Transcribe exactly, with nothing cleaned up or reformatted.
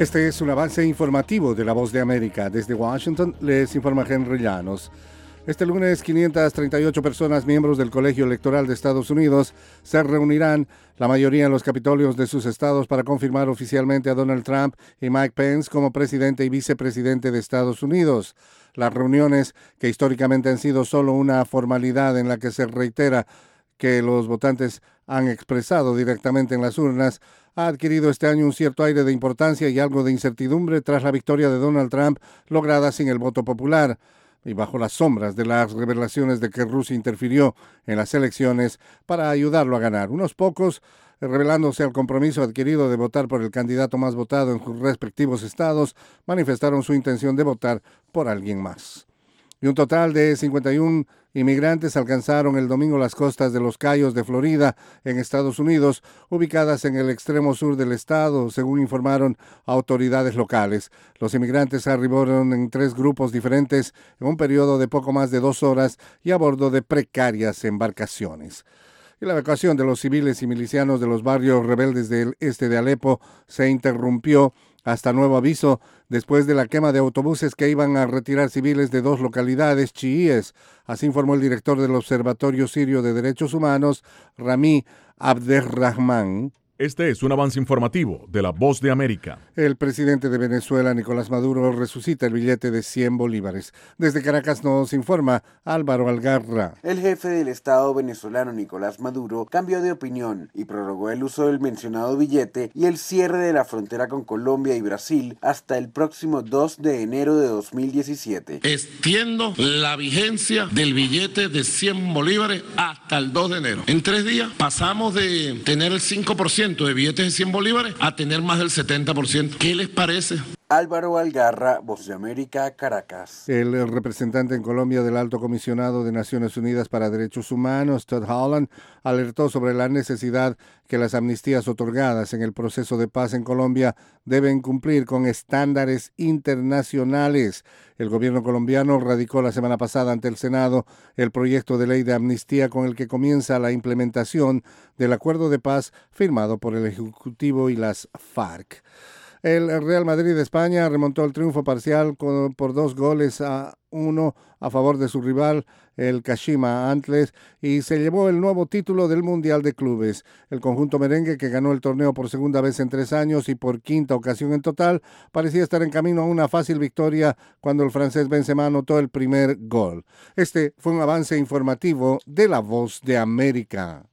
Este es un avance informativo de La Voz de América. Desde Washington les informa Henry Llanos. Este lunes, quinientas treinta y ocho personas, miembros del Colegio Electoral de Estados Unidos, se reunirán, la mayoría en los capitolios de sus estados, para confirmar oficialmente a Donald Trump y Mike Pence como presidente y vicepresidente de Estados Unidos. Las reuniones, que históricamente han sido solo una formalidad en la que se reitera que los votantes han expresado directamente en las urnas, ha adquirido este año un cierto aire de importancia y algo de incertidumbre tras la victoria de Donald Trump lograda sin el voto popular y bajo las sombras de las revelaciones de que Rusia interfirió en las elecciones para ayudarlo a ganar. Unos pocos, revelándose al compromiso adquirido de votar por el candidato más votado en sus respectivos estados, manifestaron su intención de votar por alguien más. Y un total de cincuenta y uno inmigrantes alcanzaron el domingo las costas de Los Cayos de Florida, en Estados Unidos, ubicadas en el extremo sur del estado, según informaron autoridades locales. Los inmigrantes arribaron en tres grupos diferentes en un periodo de poco más de dos horas y a bordo de precarias embarcaciones. Y la evacuación de los civiles y milicianos de los barrios rebeldes del este de Alepo se interrumpió hasta nuevo aviso después de la quema de autobuses que iban a retirar civiles de dos localidades chiíes. Así informó el director del Observatorio Sirio de Derechos Humanos, Rami Abderrahman. Este es un avance informativo de La Voz de América. El presidente de Venezuela, Nicolás Maduro, resucita el billete de cien bolívares. Desde Caracas nos informa Álvaro Algarra. El jefe del Estado venezolano, Nicolás Maduro, cambió de opinión y prorrogó el uso del mencionado billete y el cierre de la frontera con Colombia y Brasil hasta el próximo dos de enero de dos mil diecisiete. Extiendo la vigencia del billete de cien bolívares hasta el dos de enero. En tres días pasamos de tener el cinco por ciento de billetes de cien bolívares a tener más del setenta por ciento. ¿Qué les parece? Álvaro Algarra, Voz de América, Caracas. El representante en Colombia del Alto Comisionado de Naciones Unidas para Derechos Humanos, Todd Holland, alertó sobre la necesidad que las amnistías otorgadas en el proceso de paz en Colombia deben cumplir con estándares internacionales. El gobierno colombiano radicó la semana pasada ante el Senado el proyecto de ley de amnistía con el que comienza la implementación del acuerdo de paz firmado por el Ejecutivo y las FARC. El Real Madrid de España remontó el triunfo parcial con, por dos goles a uno a favor de su rival, el Kashima Antlers, y se llevó el nuevo título del Mundial de Clubes. El conjunto merengue, que ganó el torneo por segunda vez en tres años y por quinta ocasión en total, parecía estar en camino a una fácil victoria cuando el francés Benzema anotó el primer gol. Este fue un avance informativo de La Voz de América.